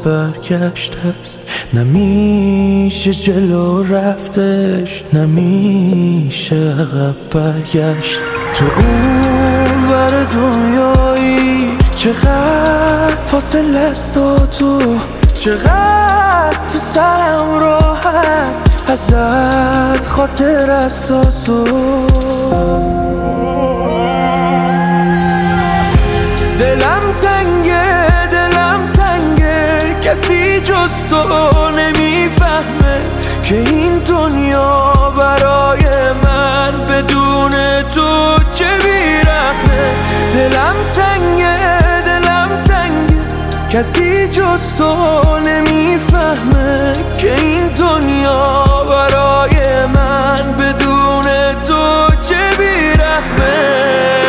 برگشت است، نمیشه جلو رفتش، نمیشه عقب برگشت. تو اون ور دنیایی چقدر فاصله است و تو چقدر تو سرم راحت ازت خاطر است آسون. دلم تنگه کسی جز تو نمیفهمه که این دنیا برای من بدون تو چه بیرحمه. دلم تنگه کسی جز تو نمیفهمه که این دنیا